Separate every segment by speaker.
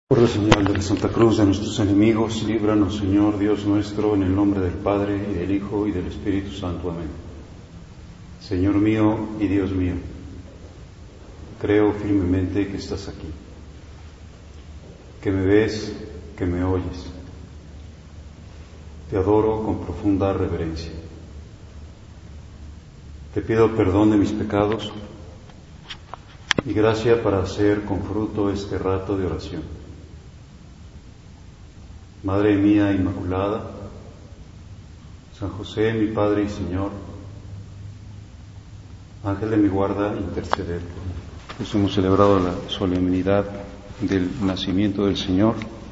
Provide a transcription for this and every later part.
Speaker 1: Por la señal de la Santa Cruz de nuestros enemigos, líbranos, Señor Dios nuestro, en el nombre del Padre, y del Hijo, y del Espíritu Santo. Amén. Señor mío y Dios mío, creo firmemente que estás aquí, que me ves, que me oyes. Te adoro con profunda reverencia. Te pido perdón de mis pecados y gracia para hacer con fruto este rato de oración. Madre mía Inmaculada, San José, mi Padre y Señor, Ángel de mi guarda, interceded por mí. Pues hemos celebrado la solemnidad del nacimiento del Señor,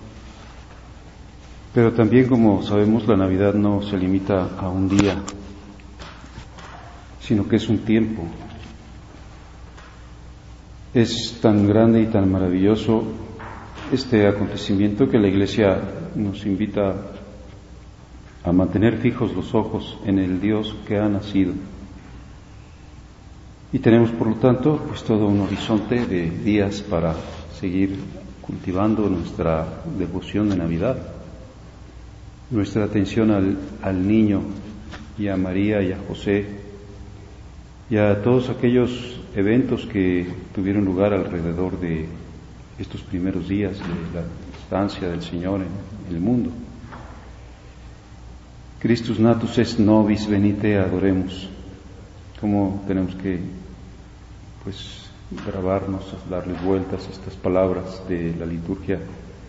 Speaker 1: pero también, como sabemos, la Navidad no se limita a un día, sino que es un tiempo. Es tan grande y tan maravilloso este acontecimiento que la Iglesia nos invita a mantener fijos los ojos en el Dios que ha nacido. Y tenemos, por lo tanto, pues todo un horizonte de días para seguir cultivando nuestra devoción de Navidad, nuestra atención al niño y a María y a José y a todos aquellos eventos que tuvieron lugar alrededor de estos primeros días de la estancia del Señor en el mundo. Christus natus est nobis, venite adoremos. ¿Cómo tenemos que grabarnos, darle vueltas a estas palabras de la liturgia?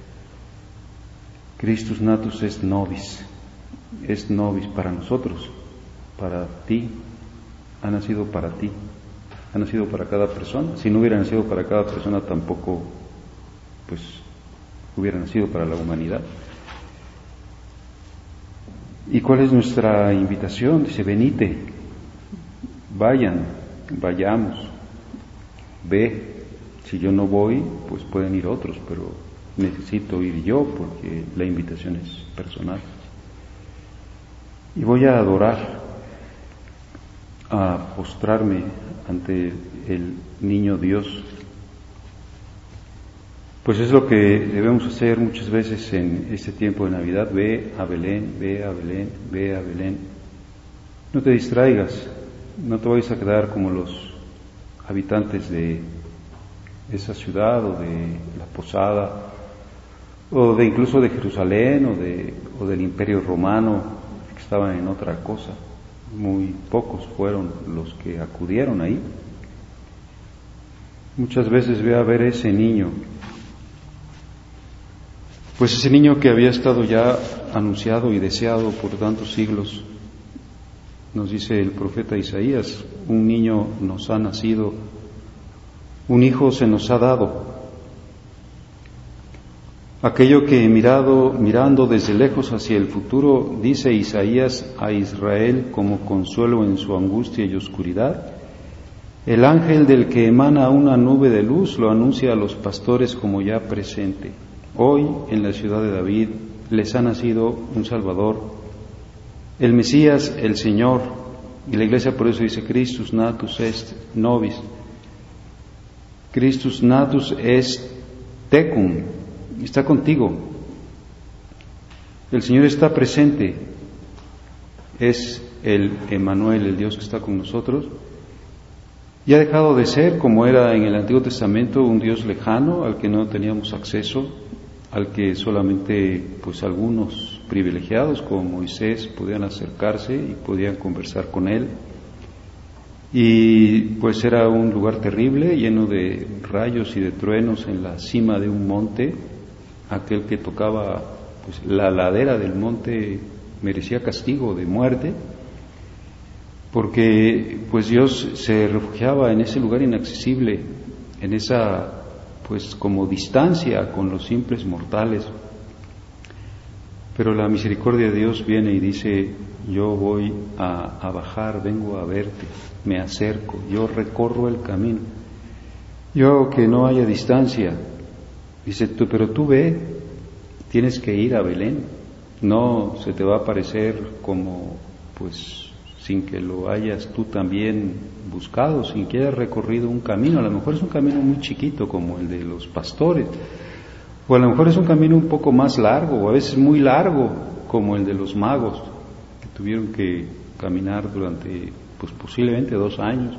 Speaker 1: Christus natus est nobis para nosotros, para ti, ha nacido para ti, ha nacido para cada persona. Si no hubiera nacido para cada persona, tampoco hubiera nacido para la humanidad. ¿Y cuál es nuestra invitación? Dice, venite, vayamos, ve. Si yo no voy, pues pueden ir otros, pero necesito ir yo porque la invitación es personal. Y voy a adorar, a postrarme ante el niño Dios. Pues es lo que debemos hacer muchas veces en este tiempo de Navidad. Ve a Belén, ve a Belén, ve a Belén. No te distraigas, no te vayas a quedar como los habitantes de esa ciudad o de la Posada o de incluso de Jerusalén o del Imperio Romano, que estaban en otra cosa. Muy pocos fueron los que acudieron ahí. Muchas veces ve a ver ese niño. Pues ese niño que había estado ya anunciado y deseado por tantos siglos, nos dice el profeta Isaías, un niño nos ha nacido, un hijo se nos ha dado. Aquello que mirando desde lejos hacia el futuro, dice Isaías a Israel como consuelo en su angustia y oscuridad, el ángel del que emana una nube de luz lo anuncia a los pastores como ya presente. Hoy, en la ciudad de David, les ha nacido un Salvador, el Mesías, el Señor. Y la Iglesia por eso dice, Christus natus est nobis. Christus natus est tecum. Está contigo. El Señor está presente. Es el Emmanuel, el Dios que está con nosotros. Y ha dejado de ser, como era en el Antiguo Testamento, un Dios lejano al que no teníamos acceso, al que solamente algunos privilegiados como Moisés podían acercarse y podían conversar con él. Y pues era un lugar terrible, lleno de rayos y de truenos en la cima de un monte. Aquel que tocaba la ladera del monte merecía castigo de muerte, porque Dios se refugiaba en ese lugar inaccesible, en esa como distancia con los simples mortales. Pero la misericordia de Dios viene y dice, yo voy a bajar, vengo a verte, me acerco, yo recorro el camino, yo hago que no haya distancia. Dice, pero tú ve, tienes que ir a Belén, no se te va a aparecer como sin que lo hayas tú también buscado, sin que hayas recorrido un camino. A lo mejor es un camino muy chiquito como el de los pastores, O a lo mejor es un camino un poco más largo, o a veces muy largo, como el de los magos, que tuvieron que caminar durante, pues posiblemente 2 años,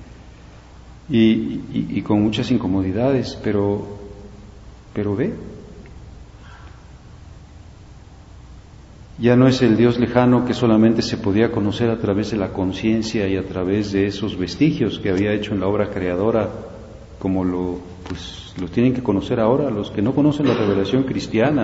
Speaker 1: y con muchas incomodidades, pero ve, ya no es el Dios lejano que solamente se podía conocer a través de la conciencia y a través de esos vestigios que había hecho en la obra creadora, como lo tienen que conocer ahora los que no conocen la revelación cristiana,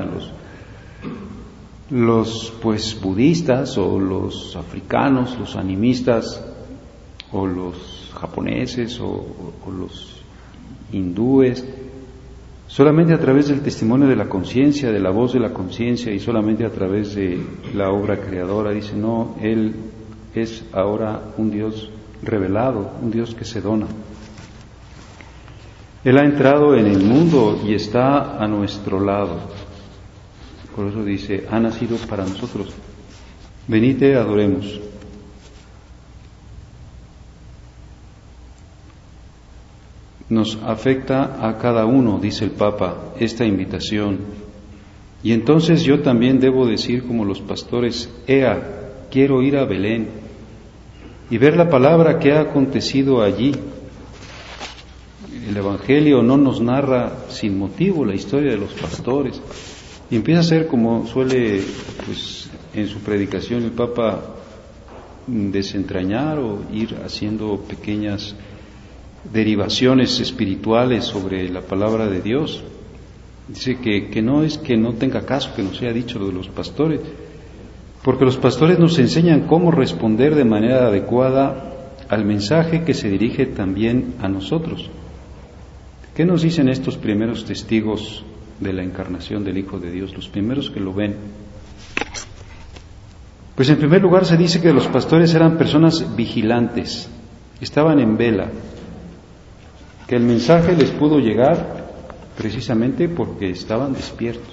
Speaker 1: los budistas, o los africanos, los animistas, o los japoneses, o los hindúes. Solamente a través del testimonio de la conciencia, de la voz de la conciencia, y solamente a través de la obra creadora. Dice, no, Él es ahora un Dios revelado, un Dios que se dona. Él ha entrado en el mundo y está a nuestro lado. Por eso dice, ha nacido para nosotros. Venid, adoremos. Nos afecta a cada uno, dice el Papa, esta invitación. Y entonces yo también debo decir como los pastores, ea, quiero ir a Belén y ver la palabra que ha acontecido allí. El Evangelio no nos narra sin motivo la historia de los pastores. Y empieza a ser como suele, en su predicación el Papa desentrañar o ir haciendo pequeñas derivaciones espirituales sobre la palabra de Dios. Dice que no es que no tenga caso que nos haya dicho lo de los pastores, porque los pastores nos enseñan cómo responder de manera adecuada al mensaje que se dirige también a nosotros. ¿Qué nos dicen estos primeros testigos de la encarnación del Hijo de Dios, los primeros que lo ven? Pues en primer lugar se dice que los pastores eran personas vigilantes, estaban en vela, que el mensaje les pudo llegar precisamente porque estaban despiertos.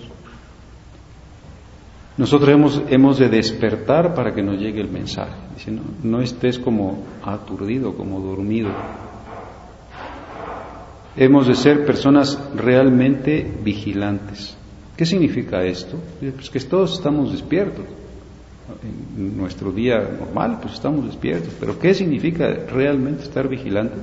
Speaker 1: Nosotros hemos de despertar para que nos llegue el mensaje. Dice, no estés como aturdido, como dormido. Hemos de ser personas realmente vigilantes. ¿Qué significa esto? Pues que todos estamos despiertos. En nuestro día normal, pues estamos despiertos. Pero ¿qué significa realmente estar vigilante?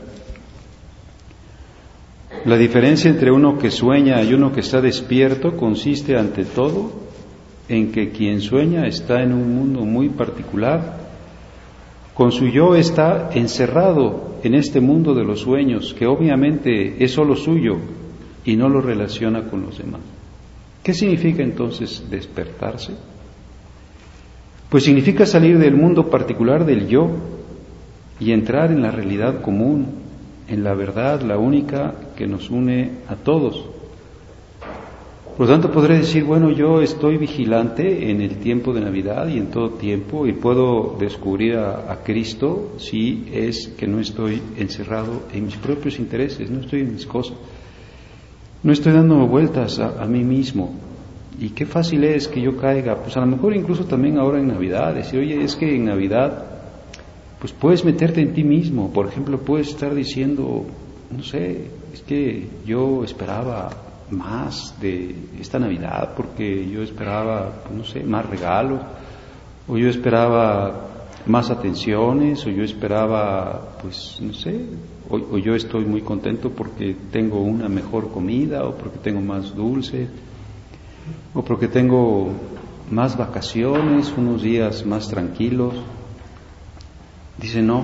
Speaker 1: La diferencia entre uno que sueña y uno que está despierto consiste ante todo en que quien sueña está en un mundo muy particular, con su yo está encerrado en este mundo de los sueños, que obviamente es solo suyo y no lo relaciona con los demás. ¿Qué significa entonces despertarse? Pues significa salir del mundo particular del yo y entrar en la realidad común, en la verdad, la única que nos une a todos. Por lo tanto, podré decir, bueno, yo estoy vigilante en el tiempo de Navidad y en todo tiempo, y puedo descubrir a Cristo si es que no estoy encerrado en mis propios intereses, no estoy en mis cosas, no estoy dando vueltas a mí mismo. Y qué fácil es que yo caiga, pues a lo mejor incluso también ahora en Navidad, decir, oye, es que en Navidad pues puedes meterte en ti mismo. Por ejemplo, puedes estar diciendo, no sé, es que yo esperaba más de esta Navidad porque yo esperaba, pues no sé, más regalos, o yo esperaba más atenciones, o yo esperaba, pues no sé, o yo estoy muy contento porque tengo una mejor comida, o porque tengo más dulce, o porque tengo más vacaciones, unos días más tranquilos. Dice, no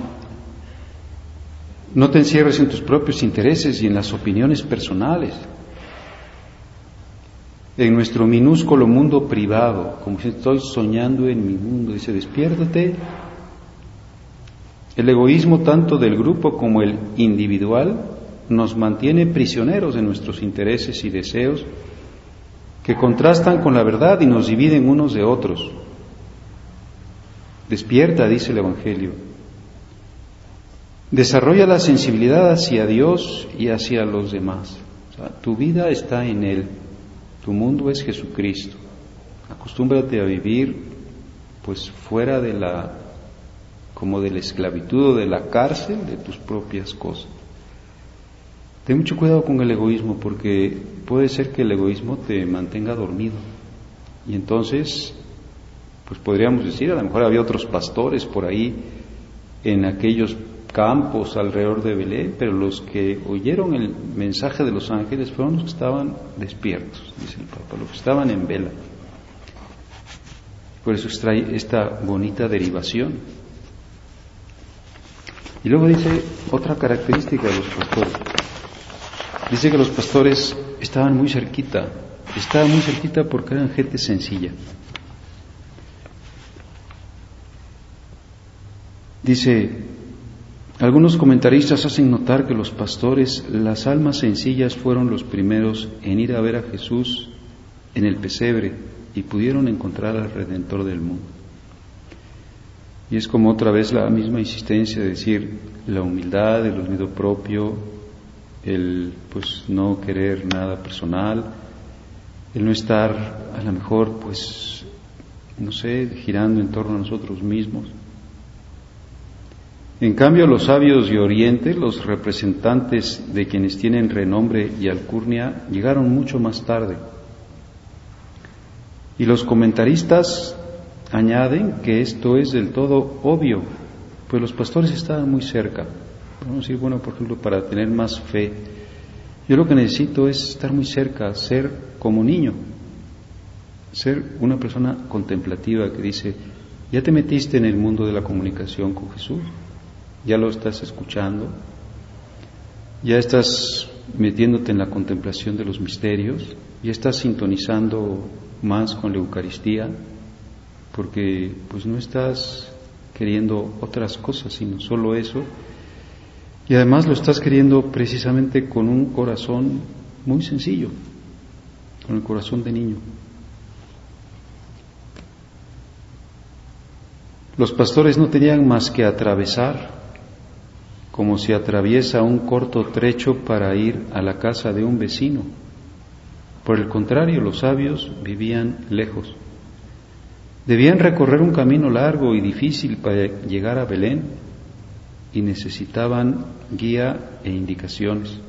Speaker 1: te encierres en tus propios intereses y en las opiniones personales. En nuestro minúsculo mundo privado, como si estoy soñando en mi mundo, dice, despiértate. El egoísmo tanto del grupo como el individual nos mantiene prisioneros de nuestros intereses y deseos que contrastan con la verdad y nos dividen unos de otros. Despierta, dice el Evangelio. Desarrolla la sensibilidad hacia Dios y hacia los demás. O sea, tu vida está en Él, tu mundo es Jesucristo. Acostúmbrate a vivir pues fuera de la esclavitud o de la cárcel de tus propias cosas. Ten mucho cuidado con el egoísmo, porque puede ser que el egoísmo te mantenga dormido. Y entonces, pues podríamos decir, a lo mejor había otros pastores por ahí en aquellos campos alrededor de Belén, pero los que oyeron el mensaje de los ángeles fueron los que estaban despiertos, dice el Papa, los que estaban en vela. Por eso extrae esta bonita derivación. Y luego dice otra característica de los pastores. Dice que los pastores estaban muy cerquita porque eran gente sencilla. Dice, algunos comentaristas hacen notar que los pastores, las almas sencillas, fueron los primeros en ir a ver a Jesús en el pesebre y pudieron encontrar al Redentor del mundo. Y es como otra vez la misma insistencia de decir la humildad, el olvido propio, el pues no querer nada personal, el no estar a lo mejor pues no sé, girando en torno a nosotros mismos. En cambio, los sabios de Oriente, los representantes de quienes tienen renombre y alcurnia, llegaron mucho más tarde. Y los comentaristas añaden que esto es del todo obvio, pues los pastores estaban muy cerca. Vamos a decir, bueno, por ejemplo, para tener más fe, yo lo que necesito es estar muy cerca, ser como niño, ser una persona contemplativa que dice, ya te metiste en el mundo de la comunicación con Jesús, ya lo estás escuchando, ya estás metiéndote en la contemplación de los misterios, ya estás sintonizando más con la Eucaristía, porque pues no estás queriendo otras cosas, sino solo eso, y además lo estás queriendo precisamente con un corazón muy sencillo, con el corazón de niño. Los pastores no tenían más que atravesar, como se atraviesa un corto trecho para ir a la casa de un vecino. Por el contrario, los sabios vivían lejos. Debían recorrer un camino largo y difícil para llegar a Belén y necesitaban guía e indicaciones.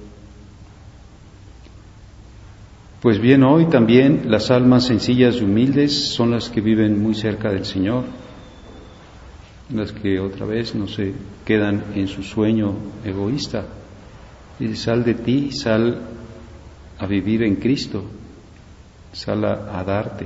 Speaker 1: Pues bien, hoy también las almas sencillas y humildes son las que viven muy cerca del Señor, las que otra vez no se quedan en su sueño egoísta. Dice, sal de ti, sal a vivir en Cristo, sal a darte.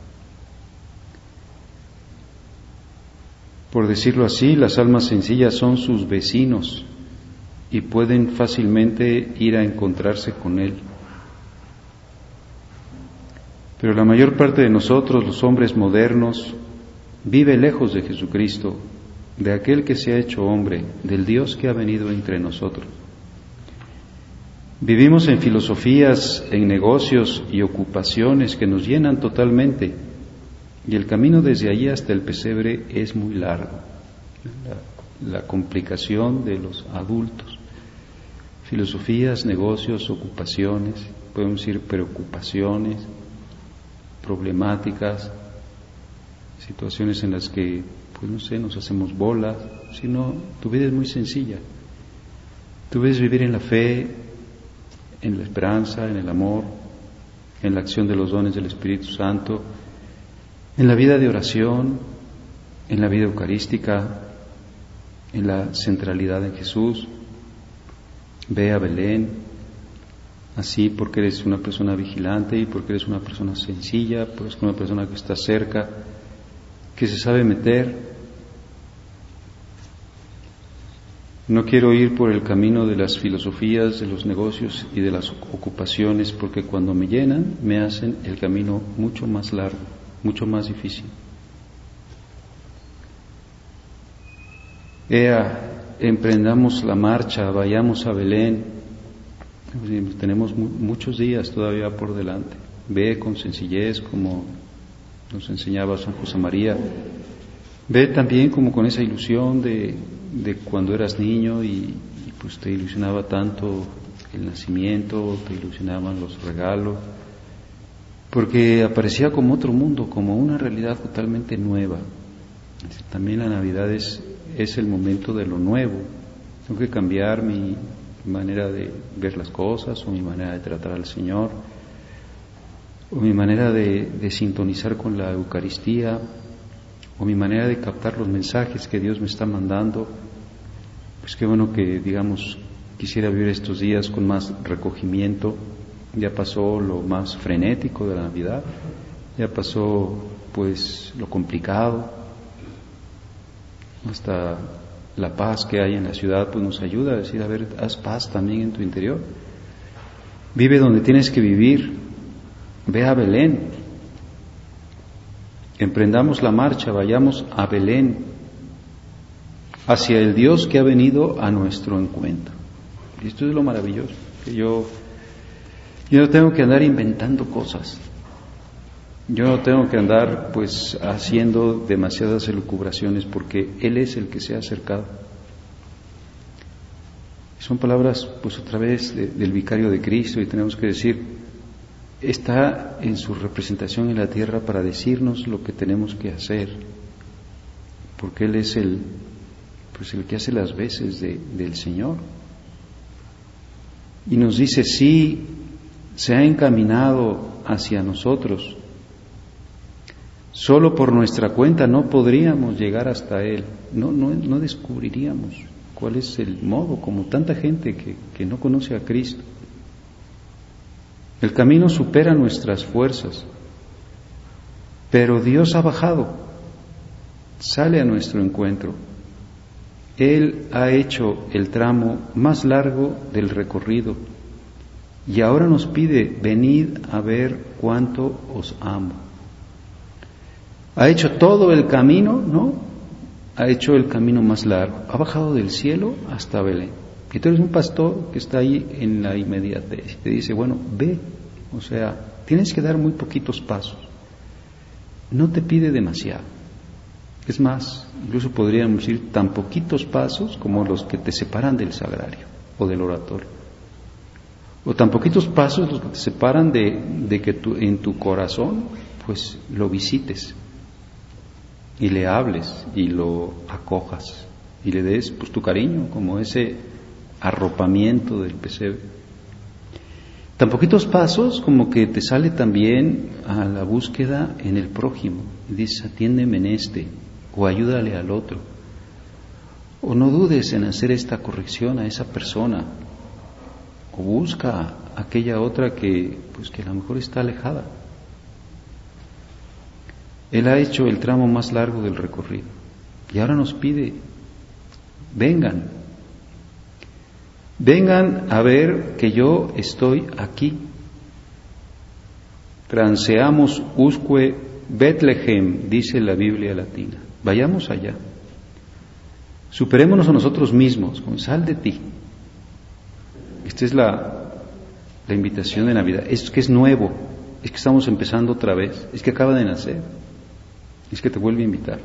Speaker 1: Por decirlo así, las almas sencillas son sus vecinos y pueden fácilmente ir a encontrarse con Él. Pero la mayor parte de nosotros, los hombres modernos, vive lejos de Jesucristo, de aquel que se ha hecho hombre, del Dios que ha venido entre nosotros. Vivimos en filosofías, en negocios y ocupaciones que nos llenan totalmente, y el camino desde allí hasta el pesebre es muy largo. La complicación de los adultos. Filosofías, negocios, ocupaciones, podemos decir preocupaciones, problemáticas, situaciones en las que, pues no sé, nos hacemos bolas, sino tu vida es muy sencilla. Tú ves vivir en la fe, en la esperanza, en el amor, en la acción de los dones del Espíritu Santo, en la vida de oración, en la vida eucarística, en la centralidad en Jesús. Ve a Belén, así porque eres una persona vigilante y porque eres una persona sencilla, porque eres una persona que está cerca, que se sabe meter. No quiero ir por el camino de las filosofías, de los negocios y de las ocupaciones, porque cuando me llenan me hacen el camino mucho más largo, mucho más difícil. Emprendamos la marcha, vayamos a Belén. Tenemos muchos días todavía por delante. Ve con sencillez, como nos enseñaba San José María. Ve también como con esa ilusión de cuando eras niño y pues te ilusionaba tanto el nacimiento, te ilusionaban los regalos, porque aparecía como otro mundo, como una realidad totalmente nueva. También la Navidad es el momento de lo nuevo. Tengo que cambiar mi mi manera de ver las cosas, o mi manera de tratar al Señor, o mi manera de sintonizar con la Eucaristía, o mi manera de captar los mensajes que Dios me está mandando. Pues qué bueno que, digamos, quisiera vivir estos días con más recogimiento. Ya pasó lo más frenético de la Navidad, ya pasó pues lo complicado, hasta la paz que hay en la ciudad pues nos ayuda a decir, a ver, haz paz también en tu interior, vive donde tienes que vivir, ve a Belén, emprendamos la marcha, vayamos a Belén, hacia el Dios que ha venido a nuestro encuentro. Y esto es lo maravilloso, que yo no tengo que andar inventando cosas, yo no tengo que andar pues haciendo demasiadas elucubraciones, porque Él es el que se ha acercado. Son palabras pues otra vez del vicario de Cristo, y tenemos que decir, está en su representación en la tierra para decirnos lo que tenemos que hacer, porque Él es el que hace las veces del Señor. Y nos dice, sí, se ha encaminado hacia nosotros. Solo por nuestra cuenta no podríamos llegar hasta Él, no descubriríamos cuál es el modo, como tanta gente que no conoce a Cristo. El camino supera nuestras fuerzas, pero Dios ha bajado, sale a nuestro encuentro. Él ha hecho el tramo más largo del recorrido y ahora nos pide, venid a ver cuánto os amo. Ha hecho todo el camino, ¿no? Ha hecho el camino más largo. Ha bajado del cielo hasta Belén. Y tú eres un pastor que está ahí en la inmediatez. Y te dice, bueno, ve. O sea, tienes que dar muy poquitos pasos. No te pide demasiado. Es más, incluso podríamos decir tan poquitos pasos como los que te separan del sagrario o del oratorio. O tan poquitos pasos los que te separan de que en tu corazón pues lo visites y le hables y lo acojas y le des pues tu cariño, como ese arropamiento del pesebre. Tan poquitos pasos como que te sale también a la búsqueda en el prójimo y dices, atiéndeme en este, o ayúdale al otro, o no dudes en hacer esta corrección a esa persona, o busca a aquella otra que a lo mejor está alejada. Él ha hecho el tramo más largo del recorrido y ahora nos pide, vengan a ver que yo estoy aquí. Transeamos usque Betlehem, dice la Biblia latina. Vayamos allá. Superémonos a nosotros mismos, sal de ti. Esta es la invitación de Navidad. Es que es nuevo, es que estamos empezando otra vez, es que acaba de nacer, es que te vuelve a invitar.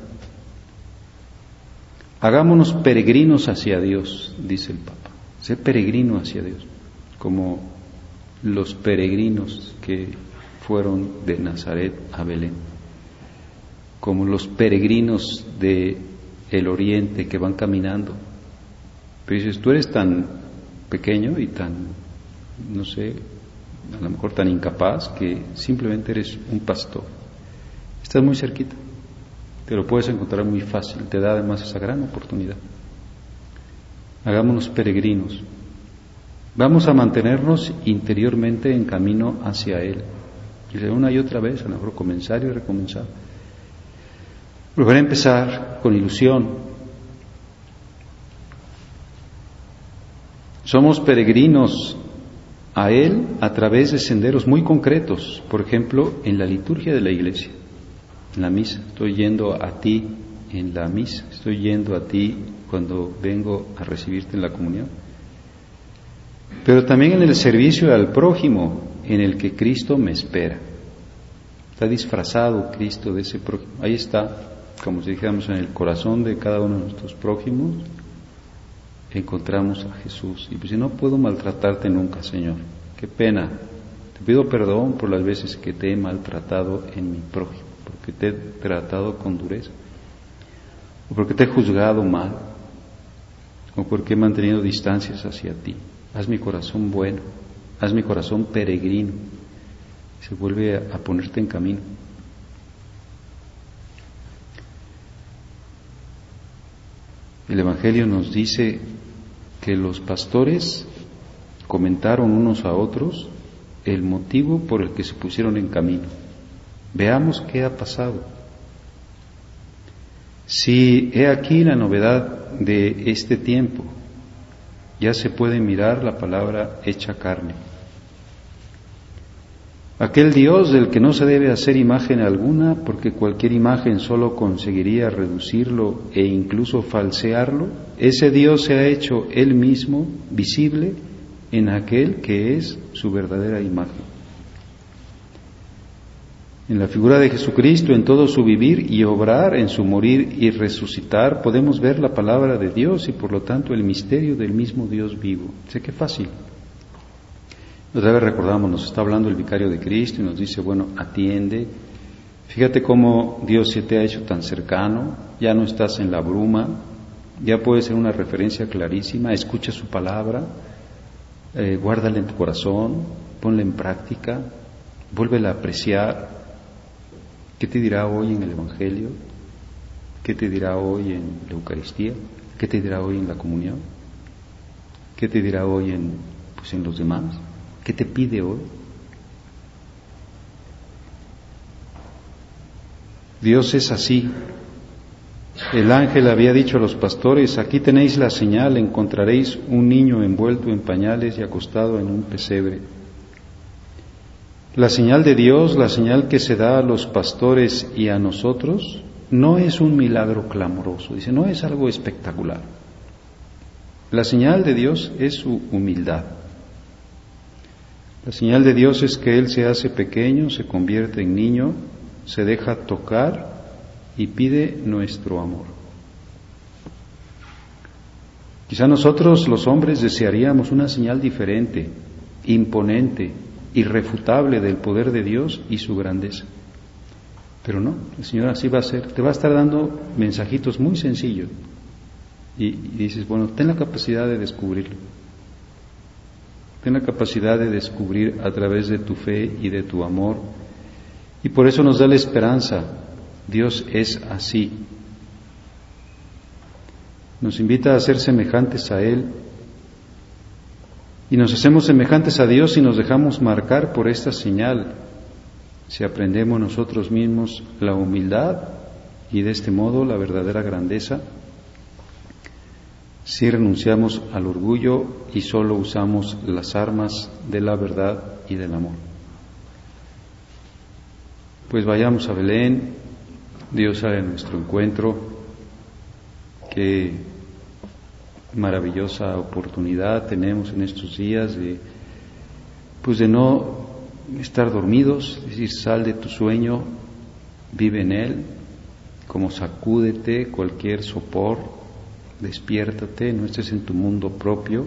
Speaker 1: Hagámonos peregrinos hacia Dios, dice el Papa. Sé peregrino hacia Dios, como los peregrinos que fueron de Nazaret a Belén, como los peregrinos de el oriente que van caminando. Pero dices, tú eres tan pequeño y tan, no sé, a lo mejor tan incapaz que simplemente eres un pastor. Estás muy cerquita, te lo puedes encontrar muy fácil, te da además esa gran oportunidad. Hagámonos peregrinos. Vamos a mantenernos interiormente en camino hacia Él. Y una y otra vez, a lo mejor comenzar y recomenzar. Volver a empezar con ilusión. Somos peregrinos a Él a través de senderos muy concretos. Por ejemplo, en la liturgia de la iglesia, en la misa. Estoy yendo a ti en la misa. Estoy yendo a ti cuando vengo a recibirte en la comunión. Pero también en el servicio al prójimo, en el que Cristo me espera. Está disfrazado Cristo de ese prójimo. Ahí está, como si dijéramos, en el corazón de cada uno de nuestros prójimos, encontramos a Jesús. Y pues si no puedo maltratarte nunca, Señor, qué pena. Te pido perdón por las veces que te he maltratado en mi prójimo, porque te he tratado con dureza, o porque te he juzgado mal, o porque he mantenido distancias hacia ti. haz mi corazón bueno, haz mi corazón peregrino. Se vuelve a ponerte en camino. El Evangelio nos dice que los pastores comentaron unos a otros el motivo por el que se pusieron en camino. Veamos qué ha pasado. Si he aquí la novedad de este tiempo, ya se puede mirar la palabra hecha carne. Aquel Dios del que no se debe hacer imagen alguna, porque cualquier imagen solo conseguiría reducirlo e incluso falsearlo, ese Dios se ha hecho Él mismo visible en aquel que es su verdadera imagen. En la figura de Jesucristo, en todo su vivir y obrar, en su morir y resucitar, podemos ver la palabra de Dios y por lo tanto el misterio del mismo Dios vivo. Sé que fácil. Otra vez recordamos, nos está hablando el vicario de Cristo y nos dice, bueno, atiende, fíjate cómo Dios se te ha hecho tan cercano, ya no estás en la bruma, ya puede ser una referencia clarísima, escucha su palabra, guárdala en tu corazón, ponla en práctica, vuélvela a apreciar. ¿Qué te dirá hoy en el Evangelio? ¿Qué te dirá hoy en la Eucaristía? ¿Qué te dirá hoy en la comunión? ¿Qué te dirá hoy en los demás? ¿Qué te pide hoy? Dios es así. El ángel había dicho a los pastores, aquí tenéis la señal, encontraréis un niño envuelto en pañales y acostado en un pesebre. La señal de Dios, la señal que se da a los pastores y a nosotros, no es un milagro clamoroso, dice, no es algo espectacular. La señal de Dios es su humildad. La señal de Dios es que Él se hace pequeño, se convierte en niño, se deja tocar y pide nuestro amor. Quizá nosotros los hombres desearíamos una señal diferente, imponente, irrefutable del poder de Dios y su grandeza. Pero no, el Señor así va a ser, te va a estar dando mensajitos muy sencillos y dices, bueno, ten la capacidad de descubrirlo. Ten la capacidad de descubrir a través de tu fe y de tu amor. Y por eso nos da la esperanza. Dios es así. Nos invita a ser semejantes a Él. Y nos hacemos semejantes a Dios y nos dejamos marcar por esta señal. Si aprendemos nosotros mismos la humildad y de este modo la verdadera grandeza, si renunciamos al orgullo y solo usamos las armas de la verdad y del amor. Pues vayamos a Belén, Dios sale a nuestro encuentro, qué maravillosa oportunidad tenemos en estos días de no estar dormidos, es decir, sal de tu sueño, vive en él, como sacúdete cualquier sopor, despiértate, no estés en tu mundo propio,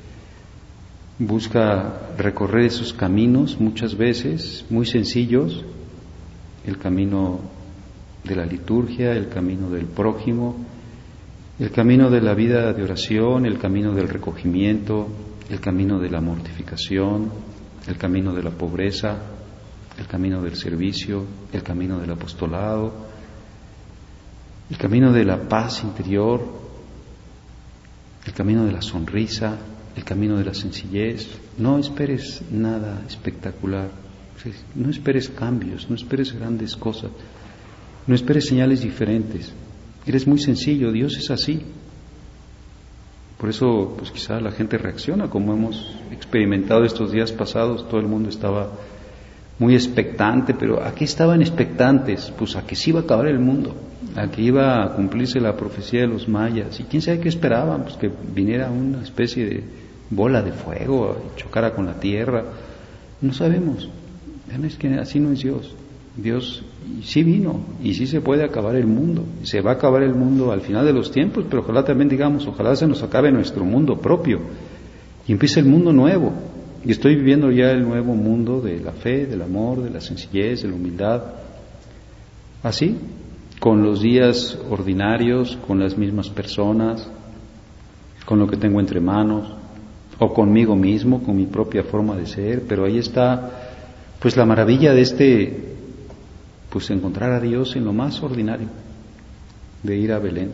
Speaker 1: busca recorrer esos caminos muchas veces, muy sencillos, el camino de la liturgia, el camino del prójimo, el camino de la vida de oración, el camino del recogimiento, el camino de la mortificación, el camino de la pobreza, el camino del servicio, el camino del apostolado, el camino de la paz interior, el camino de la sonrisa, el camino de la sencillez. No esperes nada espectacular, no esperes cambios, no esperes grandes cosas, no esperes señales diferentes. Eres muy sencillo, Dios es así. Por eso, quizá la gente reacciona como hemos experimentado estos días pasados. Todo el mundo estaba muy expectante, pero ¿a qué estaban expectantes? Pues a que se iba a acabar el mundo, a que iba a cumplirse la profecía de los mayas. ¿Y quién sabe qué esperaban? Pues que viniera una especie de bola de fuego y chocara con la tierra. No sabemos. Es que así no es Dios. Dios sí vino y sí se puede acabar el mundo. Se va a acabar el mundo al final de los tiempos, pero ojalá también digamos, ojalá se nos acabe nuestro mundo propio y empiece el mundo nuevo. Y estoy viviendo ya el nuevo mundo de la fe, del amor, de la sencillez, de la humildad. Así, con los días ordinarios, con las mismas personas, con lo que tengo entre manos. o conmigo mismo, con mi propia forma de ser, pero ahí está pues la maravilla de pues encontrar a Dios en lo más ordinario, de ir a Belén.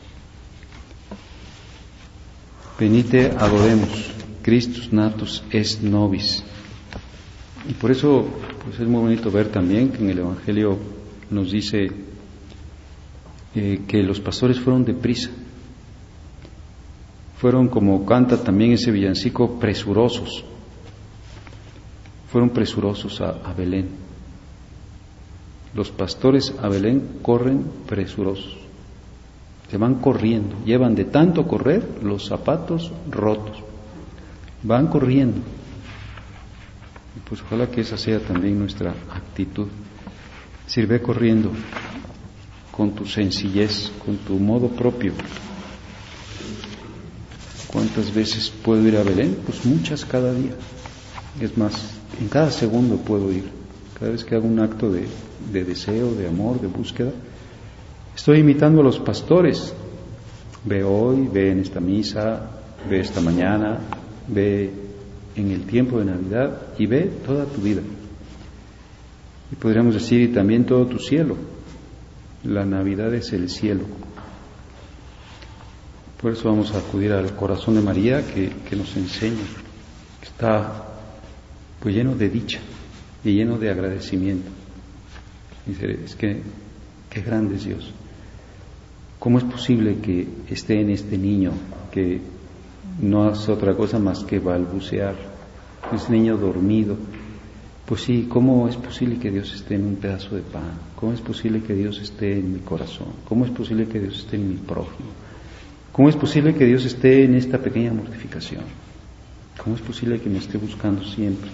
Speaker 1: Venite adoremus, Christus natus est nobis. Y por eso pues es muy bonito ver también que en el Evangelio nos dice que los pastores fueron deprisa. Fueron, como canta también ese villancico, presurosos. Fueron presurosos a Belén. Los pastores a Belén corren presurosos. Se van corriendo. Llevan de tanto correr los zapatos rotos. Van corriendo. Y pues ojalá que esa sea también nuestra actitud. Sirve corriendo con tu sencillez, con tu modo propio. ¿Cuántas veces puedo ir a Belén? Pues muchas cada día. Es más, en cada segundo puedo ir. Cada vez que hago un acto de deseo, de amor, de búsqueda, estoy imitando a los pastores. Ve hoy, ve en esta misa, ve esta mañana, ve en el tiempo de Navidad y ve toda tu vida. Y podríamos decir, y también todo tu cielo. La Navidad es el cielo. Por eso vamos a acudir al corazón de María que nos enseña, que está pues lleno de dicha y lleno de agradecimiento. Dice, es que qué grande es Dios. ¿Cómo es posible que esté en este niño que no hace otra cosa más que balbucear? Es niño dormido. Pues sí, ¿cómo es posible que Dios esté en un pedazo de pan? ¿Cómo es posible que Dios esté en mi corazón? ¿Cómo es posible que Dios esté en mi prójimo? ¿Cómo es posible que Dios esté en esta pequeña mortificación? ¿Cómo es posible que me esté buscando siempre?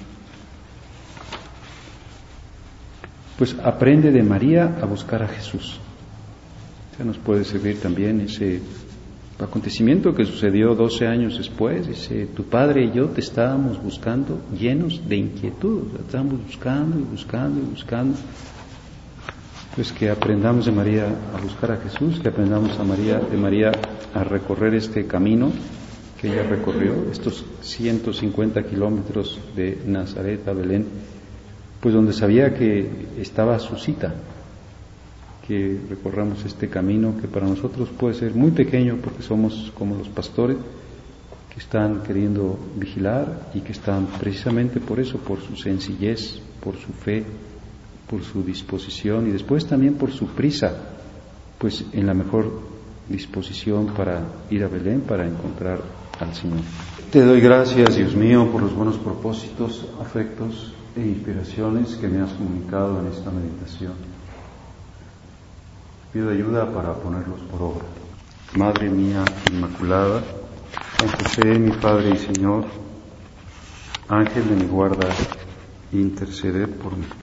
Speaker 1: Pues aprende de María a buscar a Jesús. O sea, nos puede servir también ese acontecimiento que sucedió 12 años después. Dice, tu padre y yo te estábamos buscando llenos de inquietud. Estábamos buscando y buscando y buscando. Pues que aprendamos de María a buscar a Jesús, que aprendamos de María a recorrer este camino que ella recorrió, estos 150 kilómetros de Nazaret a Belén, pues donde sabía que estaba su cita, que recorramos este camino que para nosotros puede ser muy pequeño porque somos como los pastores que están queriendo vigilar y que están precisamente por eso, por su sencillez, por su fe, por su disposición y después también por su prisa, pues en la mejor disposición para ir a Belén, para encontrar al Señor. Te doy gracias, Dios mío, por los buenos propósitos, afectos e inspiraciones que me has comunicado en esta meditación. Pido ayuda para ponerlos por obra. Madre mía Inmaculada, San José, mi Padre y Señor, Ángel de mi guarda, interceded por mí.